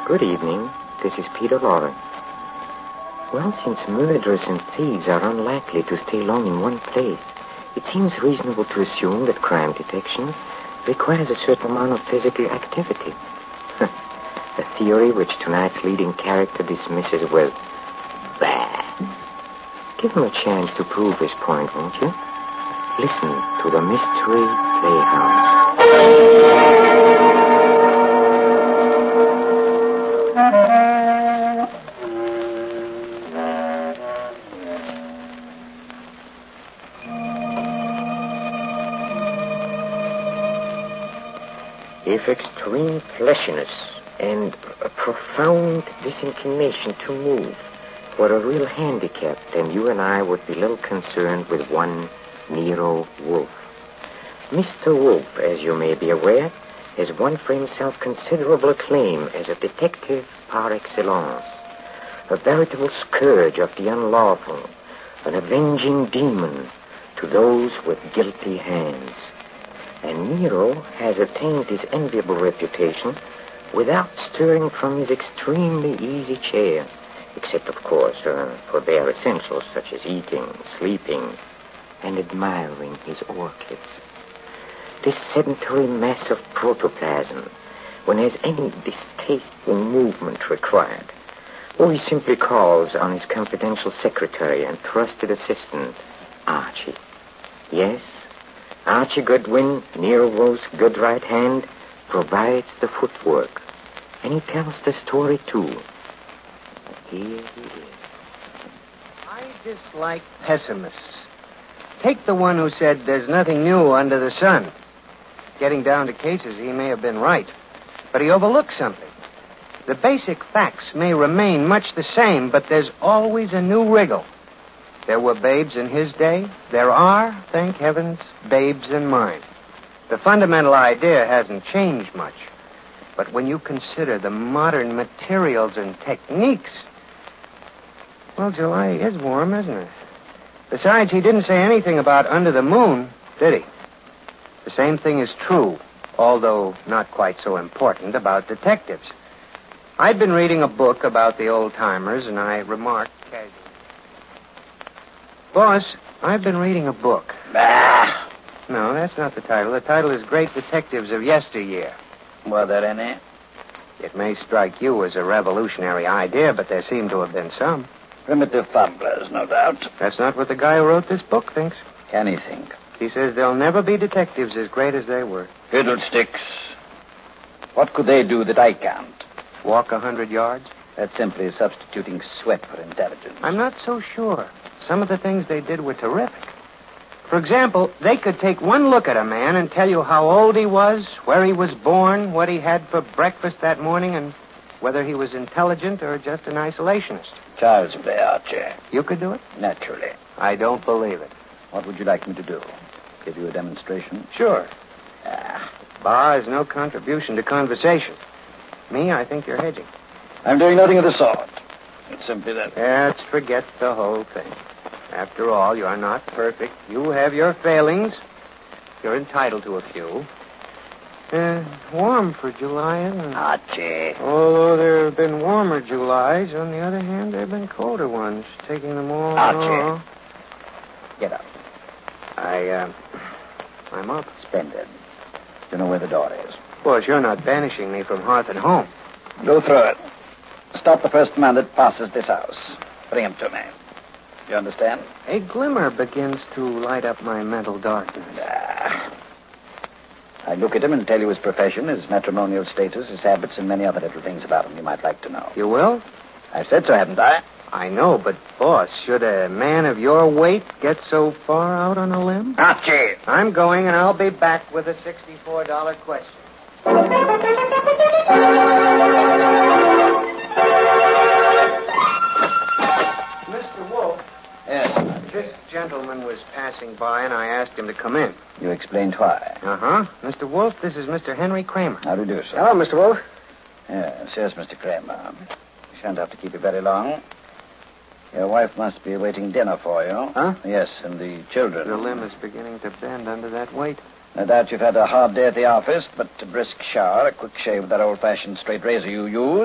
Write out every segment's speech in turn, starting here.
Good evening. This is Peter Lorre. Well, since murderers and thieves are unlikely to stay long in one place, it seems reasonable to assume that crime detection requires a certain amount of physical activity. A theory which tonight's leading character dismisses with, bah. Give him a chance to prove his point, won't you? Listen to the Mystery Playhouse. If extreme fleshiness and a profound disinclination to move were a real handicap, then you and I would be little concerned with one Nero Wolfe. Mr. Wolfe, as you may be aware, has won for himself considerable acclaim as a detective par excellence, a veritable scourge of the unlawful, an avenging demon to those with guilty hands. And Nero has attained his enviable reputation without stirring from his extremely easy chair, except, of course, for bare essentials such as eating, sleeping, and admiring his orchids. This sedentary mass of protoplasm, when there's any distasteful movement required, or he simply calls on his confidential secretary and trusted assistant, Archie. Yes, Archie Goodwin, Nero Wolfe's good right hand, provides the footwork. And he tells the story, too. Here he is. I dislike pessimists. Take the one who said there's nothing new under the sun. Getting down to cases, he may have been right. But he overlooked something. The basic facts may remain much the same, but there's always a new wriggle. There were babes in his day. There are, thank heavens, babes in mine. The fundamental idea hasn't changed much. But when you consider the modern materials and techniques... Well, July is warm, isn't it? Besides, he didn't say anything about under the moon, did he? The same thing is true, although not quite so important, about detectives. I'd been reading a book about the old-timers, and I remarked casually... Boss, I've been reading a book. Bah! No, that's not the title. The title is Great Detectives of Yesteryear. Were there any? It may strike you as a revolutionary idea, but there seem to have been some. Primitive fumblers, no doubt. That's not what the guy who wrote this book thinks. Can he think? He says there'll never be detectives as great as they were. Fiddlesticks. What could they do that I can't? Walk 100 yards? That's simply substituting sweat for intelligence. I'm not so sure. Some of the things they did were terrific. For example, they could take one look at a man and tell you how old he was, where he was born, what he had for breakfast that morning, and whether he was intelligent or just an isolationist. Child's play, Archie. You could do it? Naturally. I don't believe it. What would you like me to do? Give you a demonstration? Sure. Bar is no contribution to conversation. Me, I think you're hedging. I'm doing nothing of the sort. It's simply that... Let's forget the whole thing. After all, you're not perfect. You have your failings. You're entitled to a few. Warm for July, isn't it? Archie. Although there have been warmer Julys, on the other hand, there have been colder ones, taking them all... Archie. Get up. I'm up. Splendid. You know where the door is. Of course, you're not banishing me from hearth and home. Go through it. Stop the first man that passes this house. Bring him to me. You understand? A glimmer begins to light up my mental darkness. I look at him and tell you his profession, his matrimonial status, his habits, and many other little things about him you might like to know. You will? I've said so, haven't I? I know, but, boss, should a man of your weight get so far out on a limb? Archie! I'm going, and I'll be back with a $64 question. Mr. Wolfe. Yes. This gentleman was passing by, and I asked him to come in. You explained why. Uh-huh. Mr. Wolfe, this is Mr. Henry Kramer. How do you do, sir? Hello, Mr. Wolfe. Yes, Mr. Kramer. We shan't have to keep you very long. Your wife must be awaiting dinner for you. Huh? Yes, and the children. The limb is beginning to bend under that weight. No doubt you've had a hard day at the office, but a brisk shower, a quick shave with that old-fashioned straight razor you use,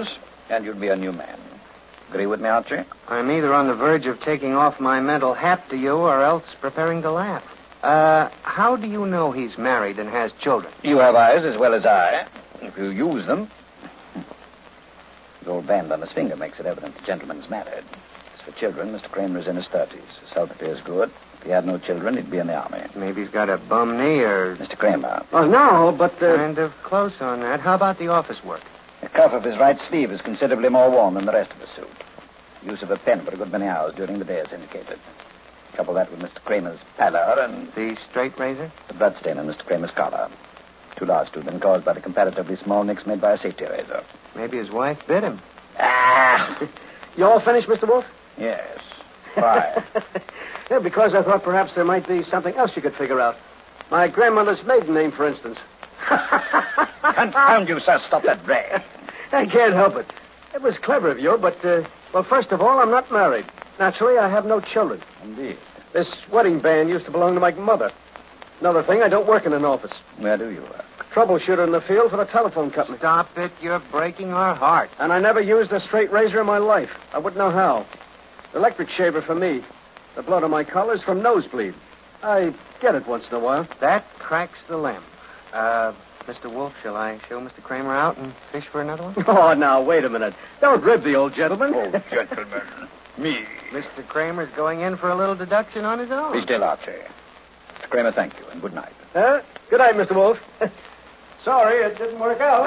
And you'll be a new man. Agree with me, Archie? I'm either on the verge of taking off my mental hat to you or else preparing to laugh. How do you know he's married and has children? You have eyes as well as I. If you use them. The old band on his finger makes it evident the gentleman's married. As for children, Mr. Kramer is in his 30s. His health appears good. If he had no children, he'd be in the army. Maybe he's got a bum knee or... Mr. Kramer. Oh, no, but... Kind of close on that. How about the office work? The cuff of his right sleeve is considerably more worn than the rest of his suit. Use of a pen for a good many hours during the day is indicated. Couple that with Mr. Kramer's pallor and... The straight razor? The bloodstain on Mr. Kramer's collar. Too large to have been caused by the comparatively small nicks made by a safety razor. Maybe his wife bit him. Ah! You all finished, Mr. Wolf? Yes. Why? Yeah, because I thought perhaps there might be something else you could figure out. My grandmother's maiden name, for instance. Confound you, sir. Stop that brag. I can't help it. It was clever of you, but, well, first of all, I'm not married. Naturally, I have no children. Indeed. This wedding band used to belong to my mother. Another thing, I don't work in an office. Where do you work? Troubleshooter in the field for the telephone company. Stop it. You're breaking our heart. And I never used a straight razor in my life. I wouldn't know how. Electric shaver for me. The blood on my collar's from nosebleed. I get it once in a while. That cracks the limb. Mr. Wolf, shall I show Mr. Kramer out and fish for another one? Oh, now, wait a minute. Don't rib the old gentleman. Oh, gentlemen. Me. Mr. Kramer's going in for a little deduction on his own. Be still, Archie. Mr. Kramer, thank you, and good night. Good night, Mr. Wolf. Sorry, it didn't work out.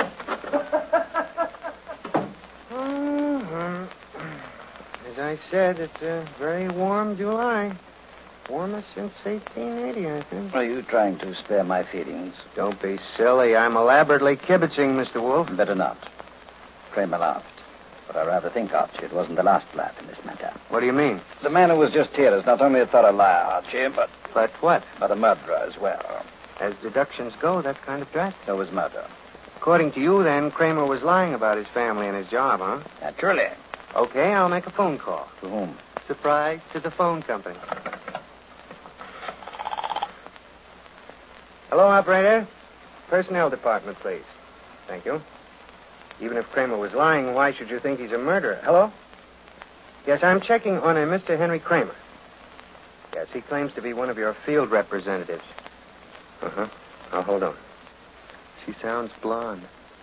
As I said, it's a very warm July. Warmest since 1880, I think. Are you trying to spare my feelings? Don't be silly. I'm elaborately kibitzing, Mr. Wolf. Better not. Kramer laughed. But I rather think, Archie, it wasn't the last laugh in this matter. What do you mean? The man who was just here is not only a thorough liar, Archie, but what? a murderer as well. As deductions go, that's kind of drastic. So was murder. According to you, then, Kramer was lying about his family and his job, huh? Naturally. Okay, I'll make a phone call. To whom? Surprise, to the phone company. Hello, operator. Personnel department, please. Thank you. Even if Kramer was lying, why should you think he's a murderer? Hello? Yes, I'm checking on a Mr. Henry Kramer. Yes, he claims to be one of your field representatives. Uh-huh. Oh, hold on. She sounds blonde.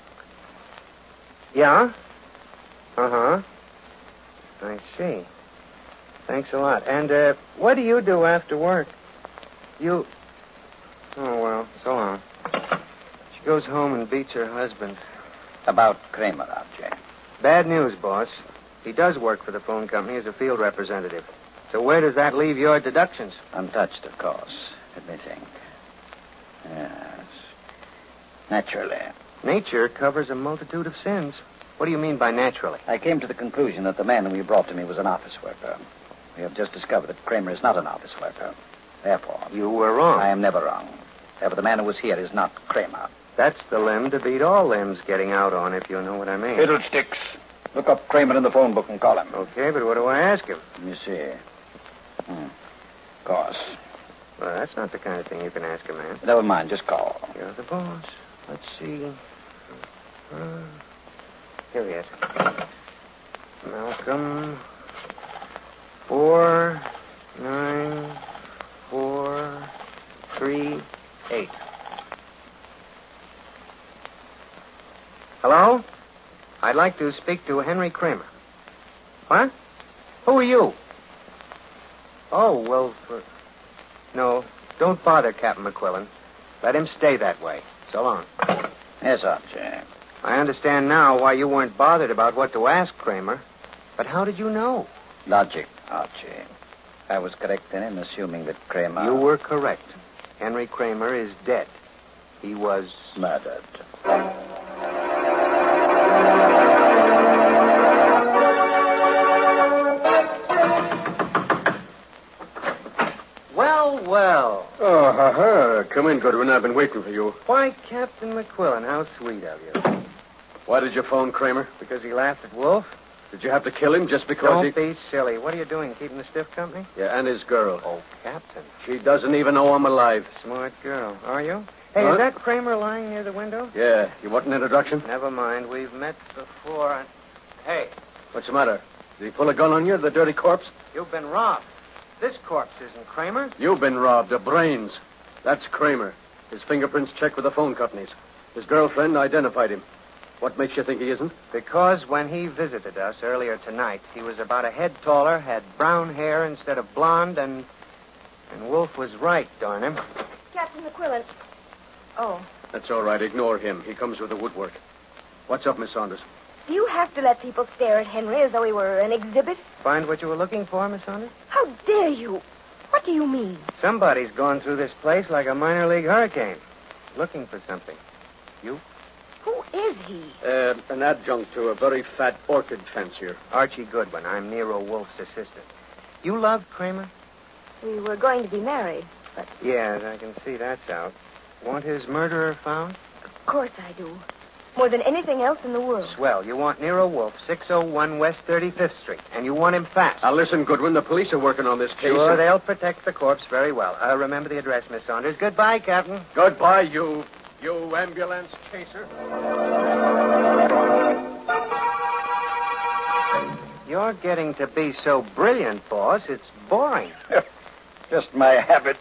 Yeah? Uh-huh. I see. Thanks a lot. And, what do you do after work? You... Oh, well, so long. She goes home and beats her husband. About Kramer, Archie. Bad news, boss. He does work for the phone company as a field representative. So where does that leave your deductions? Untouched, of course. Let me think. Yes. Naturally. Nature covers a multitude of sins. What do you mean by naturally? I came to the conclusion that the man whom you brought to me was an office worker. We have just discovered that Kramer is not an office worker. Therefore... You were wrong. I am never wrong. Therefore, the man who was here is not Kramer. That's the limb to beat all limbs getting out on, if you know what I mean. Fiddlesticks. Look up Kramer in the phone book and call him. Okay, but what do I ask him? Let me see. Of course. Well, that's not the kind of thing you can ask a man. Never mind, just call. You're the boss. Let's see. Here he is. Malcolm 49438. Hello? I'd like to speak to Henry Kramer. What? Who are you? Oh, well, No, don't bother, Captain McQuillan. Let him stay that way. So long. Yes, Archie. I understand now why you weren't bothered about what to ask Kramer. But how did you know? Logic, Archie. I was correct then in assuming that Kramer... You were correct. Henry Kramer is dead. He was... murdered. Well. Oh, ha-ha. Come in, Goodwin. I've been waiting for you. Why, Captain McQuillan, how sweet of you. Why did you phone Kramer? Because he laughed at Wolf? Did you have to kill him just because Don't be silly. What are you doing, keeping the stiff company? Yeah, and his girl. Oh, Captain. She doesn't even know I'm alive. Smart girl. Are you? Hey, Huh? is that Kramer lying near the window? Yeah. You want an introduction? Never mind. We've met before. Hey, What's the matter? Did he pull a gun on you, the dirty corpse? you've been robbed. This corpse isn't Kramer. You've been robbed of brains. That's Kramer. His fingerprints checked with the phone companies. His girlfriend identified him. What makes you think he isn't? Because when he visited us earlier tonight, he was about a head taller, had brown hair instead of blonde, and Wolf was right, darn him. Captain McQuillan. Oh. That's all right. Ignore him. He comes with the woodwork. What's up, Miss Saunders? Do you have to let people stare at Henry as though he were an exhibit? Find what you were looking for, Miss Saunders? How dare you? What do you mean? Somebody's gone through this place like a minor league hurricane, looking for something. You? Who is he? An adjunct to a very fat orchid fancier. Archie Goodwin. I'm Nero Wolf's assistant. You love Kramer? We were going to be married, but Yes, I can see that's out. Want his murderer found? of course I do. More than anything else in the world. Swell. You want Nero Wolf, 601 West 35th Street, and you want him fast. Now, listen, Goodwin. The police are working on this case. Sure, they'll protect the corpse very well. Remember the address, Miss Saunders. Goodbye, Captain. Goodbye, you ambulance chaser. You're getting to be so brilliant, boss. It's boring. Just my habit.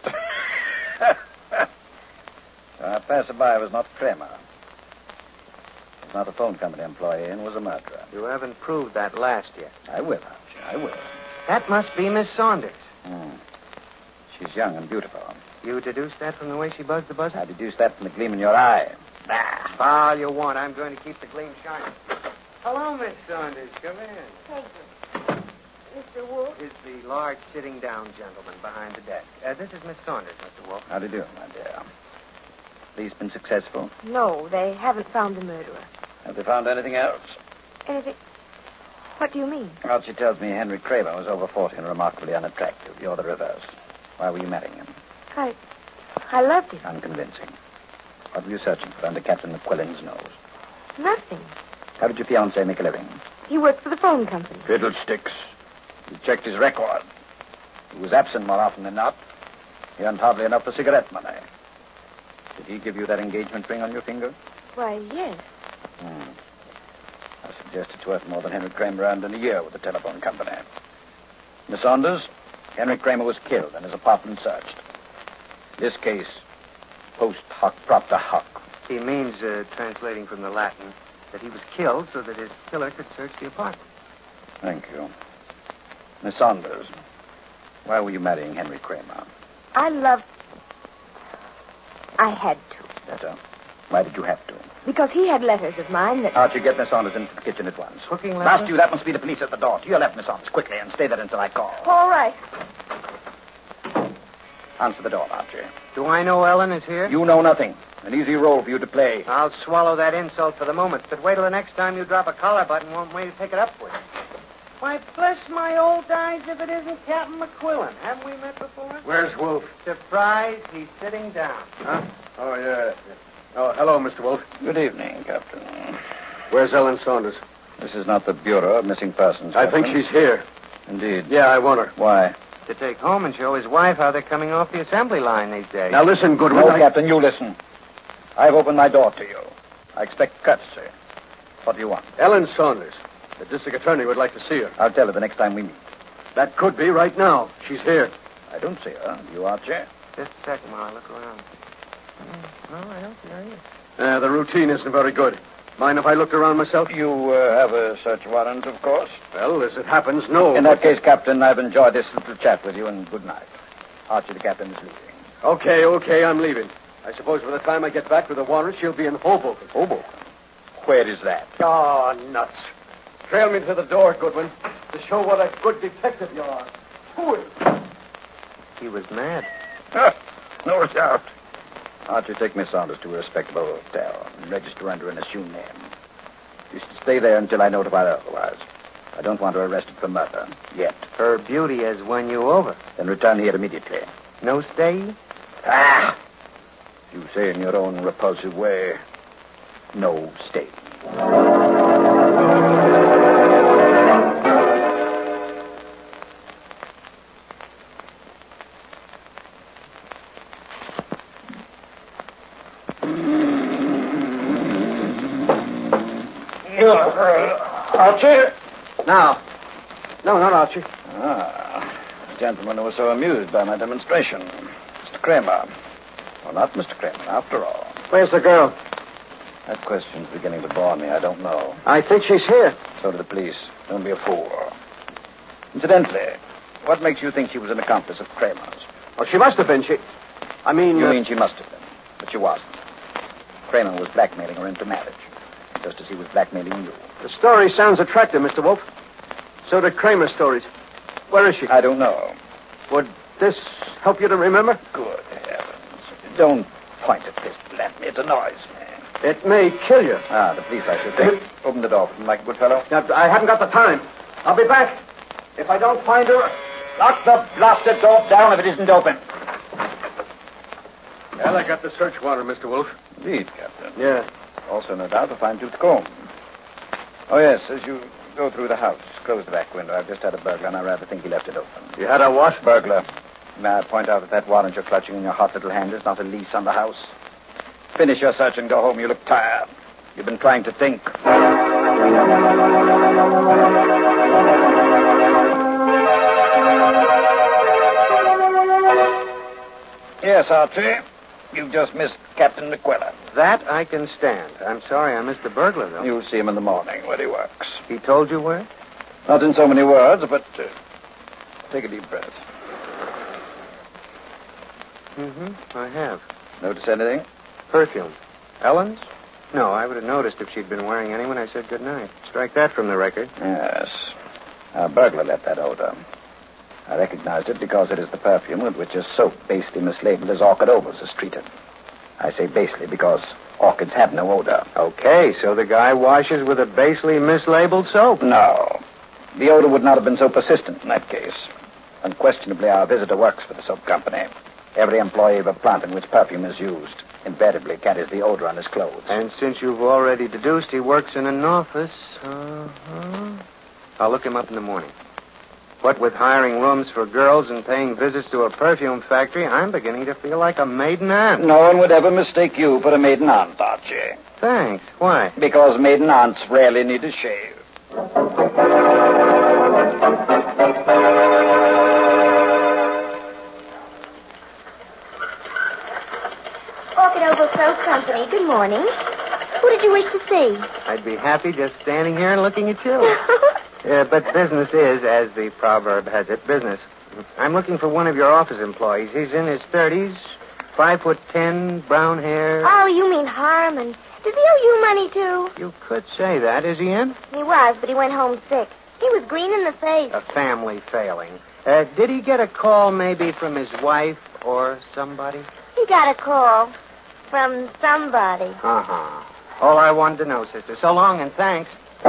That passerby was not Kramer. He was not a phone company employee and was a murderer. You haven't proved that last yet. I will, Archie. I will. That must be Miss Saunders. She's young and beautiful. You deduced that from the way she buzzed the buzzer? I deduced that from the gleam in your eye. All you want. I'm going to keep the gleam shining. Hello, Miss Saunders. Come in. Thank you. Mr. Wolf? Is the large sitting down gentleman behind the desk. This is Miss Saunders, Mr. Wolf. How do you do, my dear? Police been successful? No, they haven't found the murderer. Have they found anything else? Anything? What do you mean? Archie tells me Henry Kramer was over 40 and remarkably unattractive. You're the reverse. Why were you marrying him? I loved him. Unconvincing. What were you searching for under Captain McQuillan's nose? Nothing. How did your fiancé make a living? He worked for the phone company. Fiddlesticks. You checked his record. He was absent more often than not. He earned hardly enough for cigarette money. Did he give you that engagement ring on your finger? Why, yes. I suggest it's worth more than Henry Kramer earned in a year with the telephone company. Miss Saunders, Henry Kramer was killed and his apartment searched. This case, post hoc propter hoc. He means, translating from the Latin, that he was killed so that his killer could search the apartment. Thank you. Miss Saunders, why were you marrying Henry Kramer? I had to. Better. Why did you have to? Because he had letters of mine that... Archie, get Miss Saunders into the kitchen at once. Cooking Last letters? you, that must be the police at the door. To your left, Miss Saunders, quickly, and stay there until I call. All right. Answer the door, Archie. Do I know Ellen is here? You know nothing. An easy role for you to play. I'll swallow that insult for the moment, but wait till the next time you drop a collar button, won't wait to pick it up with. Why, bless my old eyes if it isn't Captain McQuillan. Haven't we met before? Where's Wolf? Surprise, he's sitting down. Huh? Oh, yeah. Oh, hello, Mr. Wolf. Good evening, Captain. Where's Ellen Saunders? This is not the Bureau of Missing Persons. I think Captain. she's here. Indeed. Yeah, I want her. Why? To take home and show his wife how they're coming off the assembly line these days. Now, listen, Goodwin. No, Captain, you listen. I've opened my door to you. I expect courtesy. What do you want? Ellen Saunders. The district attorney would like to see her. I'll tell her the next time we meet. That could be right now. She's here. I don't see her. You, Archie? Just a second while I look around. No, I don't see her either. The routine isn't very good. Mind if I looked around myself? You have a search warrant, of course. Well, as it happens, no. In that case, Captain, I've enjoyed this little chat with you, and good night. Archie, the captain, is leaving. Okay, I'm leaving. I suppose by the time I get back with the warrant, she'll be in Hoboken. Hoboken? Where is that? Oh, nuts. Trail me to the door, Goodwin, to show what a good detective you are. Do it. He was mad. No doubt. Archie, take Miss Saunders to a respectable hotel and register under an assumed name. You should stay there until I notify her otherwise. I don't want her arrested for murder, yet. Her beauty has won you over. Then return here immediately. No stay? Ah! You say in your own repulsive way, no stay. Archie? Now. No, not Archie. The gentleman who was so amused by my demonstration. Mr. Kramer. Well, not Mr. Kramer, after all. Where's the girl? That question's beginning to bore me. I don't know. I think she's here. So do the police. Don't be a fool. Incidentally, what makes you think she was an accomplice of Kramer's? Well, she must have been. You mean she must have been, but she wasn't. Kramer was blackmailing her into marriage, just as he was blackmailing you. The story sounds attractive, Mr. Wolf. So did Kramer's stories. Where is she? I don't know. Would this help you to remember? Good heavens. Don't point a pistol at me. It annoys me. It may kill you. The police, I should think. Open the door for them like a good fellow. Now, I haven't got the time. I'll be back. If I don't find her... Lock the blasted door down if it isn't open. Well, I got the search warrant, Mr. Wolf. Indeed, Captain. Yeah. Also, no doubt, a fine-tooth comb. Oh, yes, as you go through the house, close the back window. I've just had a burglar, and I rather think he left it open. You had a what? Burglar. May I point out that warrant you're clutching in your hot little hand is not a lease on the house? Finish your search and go home. You look tired. You've been trying to think. Yes, Archie. You've just missed Captain McQuillan. That I can stand. I'm sorry I missed the burglar, though. You'll see him in the morning where he works. He told you where? Not in so many words, but take a deep breath. I have. Notice anything? Perfume. Ellen's? No, I would have noticed if she'd been wearing any when I said goodnight. Strike that from the record. Yes. Our burglar left that odor. I recognized it because it is the perfume with which a soap basely mislabeled as orchid ovals is treated. I say basely because orchids have no odor. Okay, so the guy washes with a basely mislabeled soap. No. The odor would not have been so persistent in that case. Unquestionably, our visitor works for the soap company. Every employee of a plant in which perfume is used invariably carries the odor on his clothes. And since you've already deduced he works in an office, I'll look him up in the morning. What with hiring rooms for girls and paying visits to a perfume factory, I'm beginning to feel like a maiden aunt. No one would ever mistake you for a maiden aunt, Archie. Thanks. Why? Because maiden aunts rarely need a shave. Orchid Oval Soap Company. Good morning. Who did you wish to see? I'd be happy just standing here and looking at you. But business is, as the proverb has it, business. I'm looking for one of your office employees. He's in his 30s, 5'10", brown hair. Oh, you mean Harmon. Does he owe you money, too? You could say that. Is he in? He was, but he went home sick. He was green in the face. A family failing. Did he get a call maybe from his wife or somebody? He got a call from somebody. Uh-huh. All I wanted to know, sister. So long and thanks.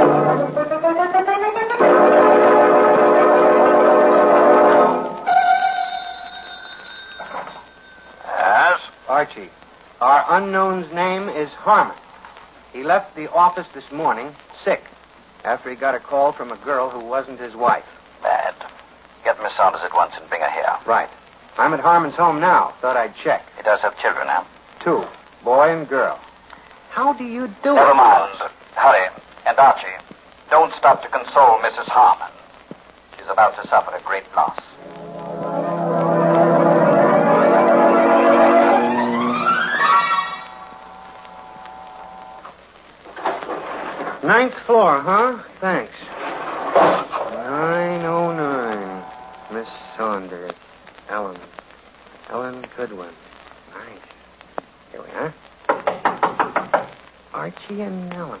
Yes? Archie, our unknown's name is Harmon. He left the office this morning, sick, after he got a call from a girl who wasn't his wife. Bad. Get Miss Saunders at once and bring her here. Right. I'm at Harmon's home now. Thought I'd check. He does have children, huh? 2, boy and girl. How do you do Never it? mind. Hurry. And Archie, don't stop to console Mrs. Harmon. She's about to suffer a great loss. Ninth floor, huh? Thanks. 909. Miss Saunders. Ellen Goodwin. Nice. Here we are. Archie and Ellen.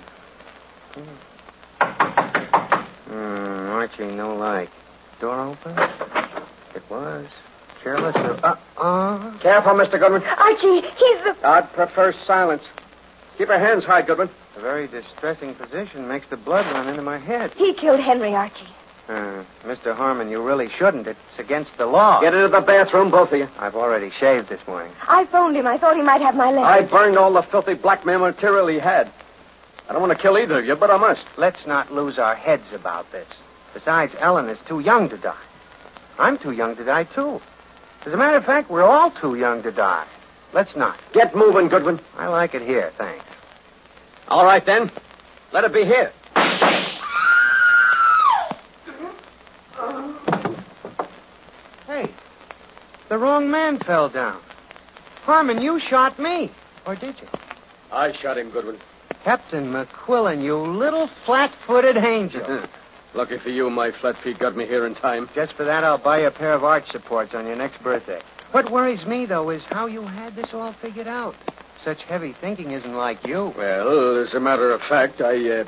Archie, no light. Door open? It was. Careless or... Careful, Mr. Goodwin. Archie, he's the... I'd prefer silence. Keep your hands high, Goodwin. A very distressing position. Makes the blood run into my head. He killed Henry, Archie. Mr. Harmon, you really shouldn't. It's against the law. Get into the bathroom, both of you. I've already shaved this morning. I phoned him. I thought he might have my letter. I burned all the filthy blackmail material he had. I don't want to kill either of you, but I must. Let's not lose our heads about this. Besides, Ellen is too young to die. I'm too young to die, too. As a matter of fact, we're all too young to die. Let's not. Get moving, Goodwin. I like it here, thanks. All right, then. Let it be here. The wrong man fell down. Harmon, you shot me. Or did you? I shot him, Goodwin. Captain McQuillan, you little flat-footed angel. Lucky for you, my flat feet got me here in time. Just for that, I'll buy you a pair of arch supports on your next birthday. What worries me, though, is how you had this all figured out. Such heavy thinking isn't like you. Well, as a matter of fact,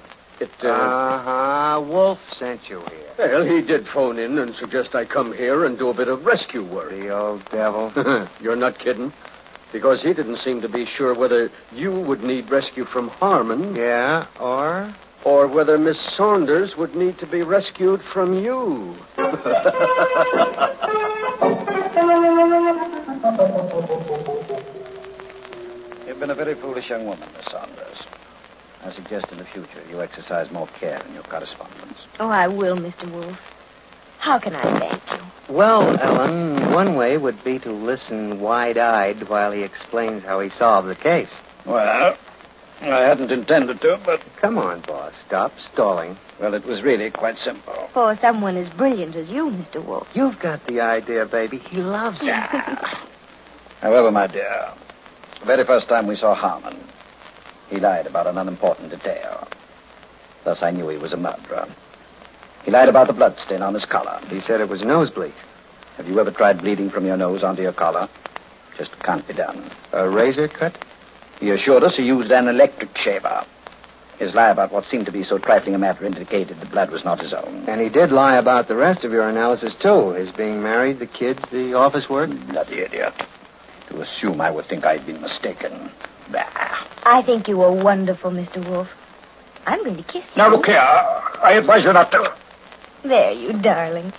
Wolf sent you here. Well, he did phone in and suggest I come here and do a bit of rescue work. The old devil. You're not kidding? Because he didn't seem to be sure whether you would need rescue from Harmon. Yeah, or? Or whether Miss Saunders would need to be rescued from you. You've been a very foolish young woman, Miss Saunders. I suggest in the future you exercise more care in your correspondence. Oh, I will, Mr. Wolf. How can I thank you? Well, Ellen, one way would be to listen wide-eyed while he explains how he solved the case. Well, I hadn't intended to, but... Come on, boss. Stop stalling. Well, it was really quite simple. For someone as brilliant as you, Mr. Wolf. You've got the idea, baby. He loves you. However, my dear, the very first time we saw Harmon, he lied about an unimportant detail. Thus, I knew he was a murderer. He lied about the bloodstain on his collar. He said it was nosebleed. Have you ever tried bleeding from your nose onto your collar? Just can't be done. A razor cut? He assured us he used an electric shaver. His lie about what seemed to be so trifling a matter indicated the blood was not his own. And he did lie about the rest of your analysis, too. His being married, the kids, the office work. Bloody idiot. To assume I would think I'd been mistaken. Bah. I think you were wonderful, Mr. Wolf. I'm going to kiss you. Now, look here. I advise you not to. There, you darling.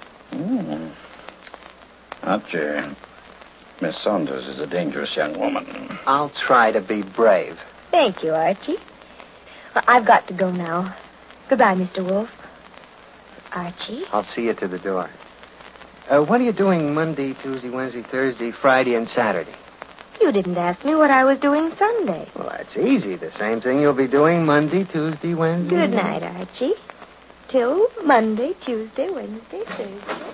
Archie, Miss Saunders is a dangerous young woman. I'll try to be brave. Thank you, Archie. Well, I've got to go now. Goodbye, Mr. Wolf. Archie? I'll see you to the door. What are you doing Monday, Tuesday, Wednesday, Thursday, Friday, and Saturday? You didn't ask me what I was doing Sunday. Well, that's easy. The same thing you'll be doing Monday, Tuesday, Wednesday. Good night, Archie. Till Monday, Tuesday, Wednesday, Thursday.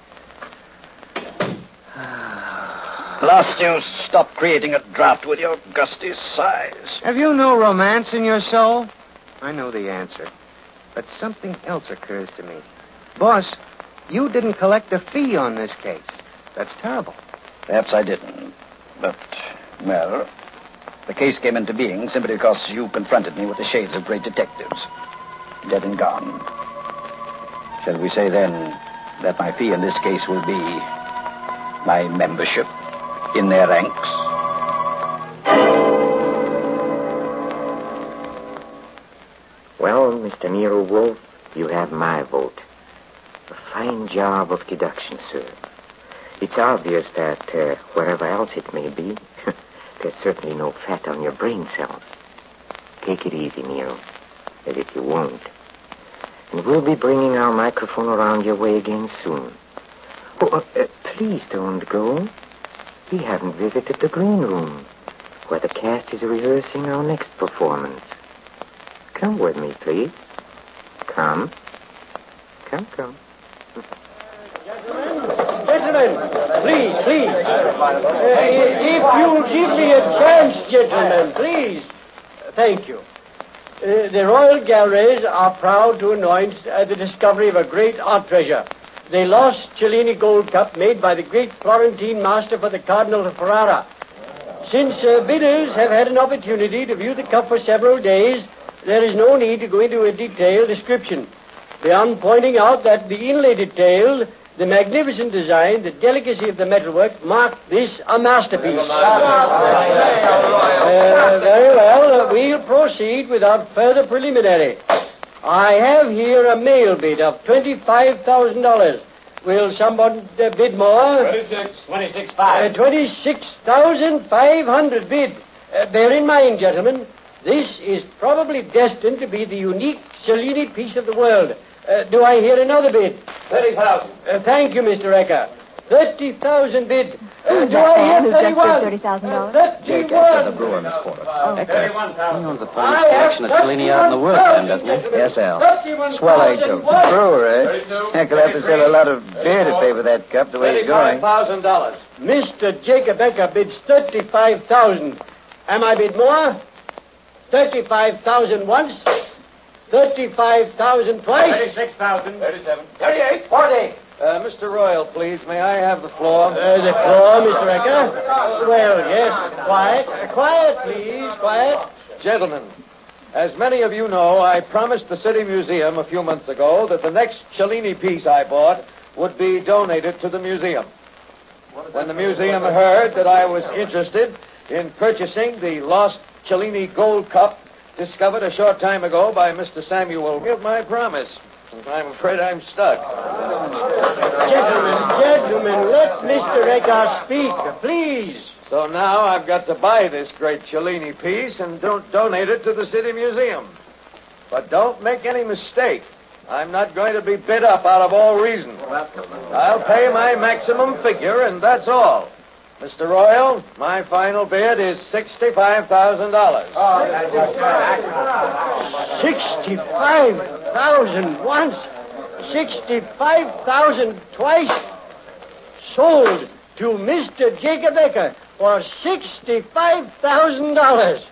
Last you stop creating a draft with your gusty sighs. Have you no romance in your soul? I know the answer. But something else occurs to me. Boss, you didn't collect a fee on this case. That's terrible. Perhaps I didn't. But, well, the case came into being simply because you confronted me with the shades of great detectives. Dead and gone. Shall we say, then, that my fee in this case will be my membership in their ranks? Well, Mr. Nero Wolf, you have my vote. A fine job of deduction, sir. It's obvious that, wherever else it may be, there's certainly no fat on your brain cells. Take it easy, Nero, as if you won't. And we'll be bringing our microphone around your way again soon. Oh, please don't go. We haven't visited the green room, where the cast is rehearsing our next performance. Come with me, please. Come. Come. Gentlemen, please. If you'll give me a chance, gentlemen, please. Thank you. The Royal Galleries are proud to announce the discovery of a great art treasure. The lost Cellini Gold Cup made by the great Florentine master for the Cardinal of Ferrara. Since bidders have had an opportunity to view the cup for several days, there is no need to go into a detailed description. Beyond pointing out that the inlay detail, the magnificent design, the delicacy of the metalwork mark this a masterpiece. Very well, we'll proceed without further preliminary. I have here a mail bid of $25,000. Will someone bid more? 26,500. 26,500 bid. Bear in mind, gentlemen, this is probably destined to be the unique Cellini piece of the world. Do I hear another bid? 30,000. Thank you, Mr. Ecker. 30,000 bid. Who's Do that I man hear who just bid 31? $30,000? Jake 31. Esther, the brewer, Miss Porter. $31,000. He owns the finest collection of Cellini out in the world, then, doesn't he? Yes, Al. Swell age of brewer, eh? Heck, he'll have to sell a lot of beer to pay for that cup the way it's going. $35,000. Mr. Jacob Becker bids 35,000. Am I bid more? 35,000 once. 35,000 twice. 36,000. 37. 38. 40. Mr. Royal, please. May I have the floor? The floor, Mr. Becker. Well, yes. Quiet. Quiet, please. Quiet. Gentlemen, as many of you know, I promised the City Museum a few months ago that the next Cellini piece I bought would be donated to the museum. When the museum heard that I was interested in purchasing the lost Cellini Gold Cup discovered a short time ago by Mr. Samuel, give my promise. I'm afraid I'm stuck. Gentlemen, let Mr. Becker speak, please. So now I've got to buy this great Cellini piece and don't donate it to the City Museum. But don't make any mistake. I'm not going to be bid up out of all reason. I'll pay my maximum figure, and that's all. Mr. Royal, my final bid is $65,000. 65,000 once. 65,000 twice. Sold to Mr. Jacob Becker for $65,000.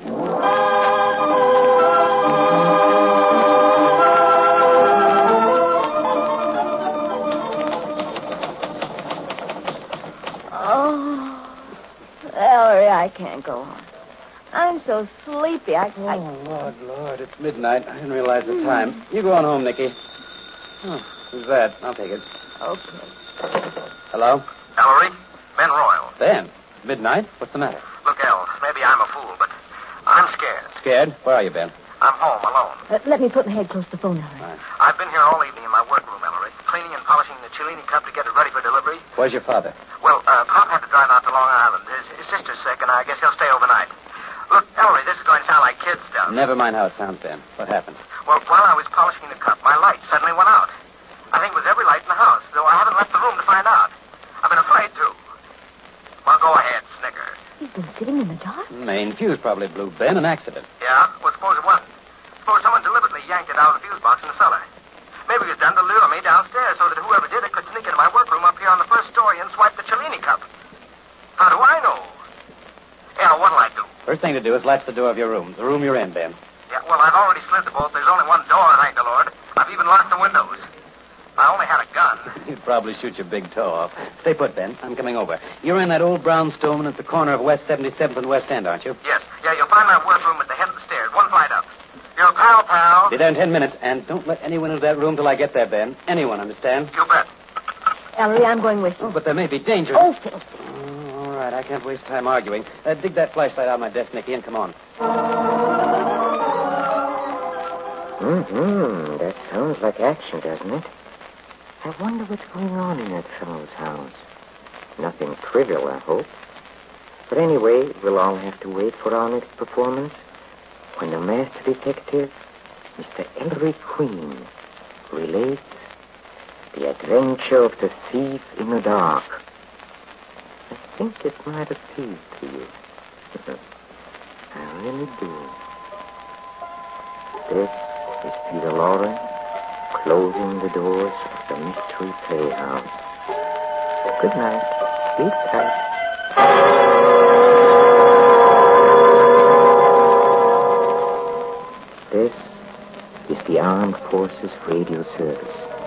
Ellery, I can't go on. I'm so sleepy. Lord, it's midnight. I didn't realize the time. You go on home, Nicky. Oh, who's that? I'll take it. Okay. Hello? Ellery, Ben Royal. Ben? Midnight? What's the matter? Look, El, maybe I'm a fool, but I'm scared. Scared? Where are you, Ben? I'm home alone. Let me put my head close to the phone, Ellery. Right. I've been here all evening in my workroom, Ellery, cleaning and polishing the Cellini cup to get it ready for delivery. Where's your father? Well, Pop had to drive out to Long Island. His sister's sick, and I guess he'll stay overnight. Look, Ellery, this is going to sound like kid stuff. Never mind how it sounds, Ben. What happened? Well, while I was polishing the cup, my light suddenly went out. I think it was every light in the house, though I haven't left the room to find out. I've been afraid to. Well, go ahead, snicker. He's been sitting in the dark. Main fuse probably blew, Ben. An accident. Yeah? Well, suppose it wasn't. Suppose someone deliberately yanked it out of the fuse box in the cellar. Maybe it was done to lure me downstairs so that whoever did it could sneak into my workroom up here on the first story and swipe the Cellini cup. How do I know? Yeah, what'll I do? First thing to do is latch the door of your room. The room you're in, Ben. Yeah, well, I've already slid the bolt. There's only one door, thank the Lord. I've even locked the windows. I only had a gun. You'd probably shoot your big toe off. Stay put, Ben. I'm coming over. You're in that old brownstone at the corner of West 77th and West End, aren't you? Yes. Yeah, you'll find my workroom at the head of the stairs, one flight up. Your pal. Be there in 10 minutes, and don't let anyone into that room till I get there, Ben. Anyone, understand? You bet. Ellery, I'm going with you. Oh, but there may be danger. Oh, Phil. Oh, all right, I can't waste time arguing. Dig that flashlight out of my desk, Nicky, and come on. That sounds like action, doesn't it? I wonder what's going on in that fellow's house. Nothing trivial, I hope. But anyway, we'll all have to wait for our next performance when the master detective, Mr. Ellery Queen, relates the adventure of the thief in the dark. I think it might appeal to you. I really do. This is Peter Lawrence closing the doors of the Mystery Playhouse. Good night. Sleep tight. This is the Armed Forces Radio Service.